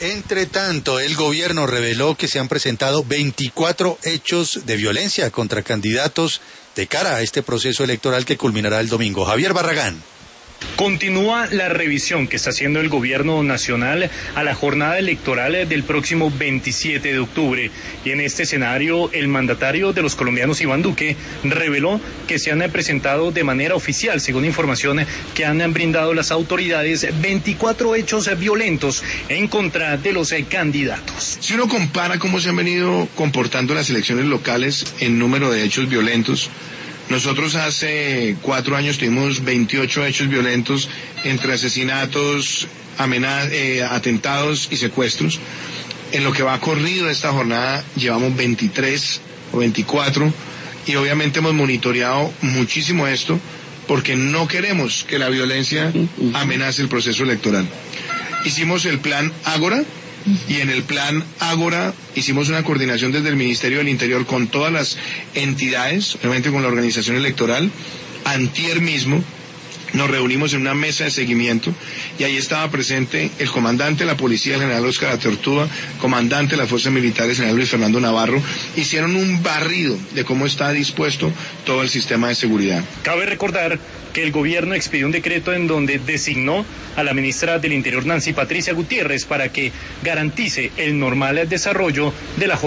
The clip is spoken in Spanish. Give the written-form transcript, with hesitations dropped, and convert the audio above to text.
Entre tanto, el gobierno reveló que se han presentado 24 hechos de violencia contra candidatos de cara a este proceso electoral que culminará el domingo. Javier Barragán. Continúa la revisión que está haciendo el gobierno nacional a la jornada electoral del próximo 27 de octubre. Y en este escenario, el mandatario de los colombianos, Iván Duque, reveló que se han presentado de manera oficial, según información que han brindado las autoridades, 24 hechos violentos en contra de los candidatos. Si uno compara cómo se han venido comportando las elecciones locales en número de hechos violentos, nosotros hace 4 años tuvimos 28 hechos violentos entre asesinatos, atentados y secuestros. En lo que va corrido de esta jornada llevamos 23 o 24 y obviamente hemos monitoreado muchísimo esto porque no queremos que la violencia amenace el proceso electoral. Hicimos el plan Ágora. Y en el plan Ágora hicimos una coordinación desde el Ministerio del Interior con todas las entidades, obviamente con la organización electoral. Antier mismo nos reunimos en una mesa de seguimiento y ahí estaba presente el comandante de la policía, el general Óscar Atertúa, comandante de las fuerzas militares, el general Luis Fernando Navarro. Hicieron un barrido de cómo está dispuesto todo el sistema de seguridad. Cabe recordar que el gobierno expidió un decreto en donde designó a la ministra del Interior, Nancy Patricia Gutiérrez, para que garantice el normal desarrollo de la jornada.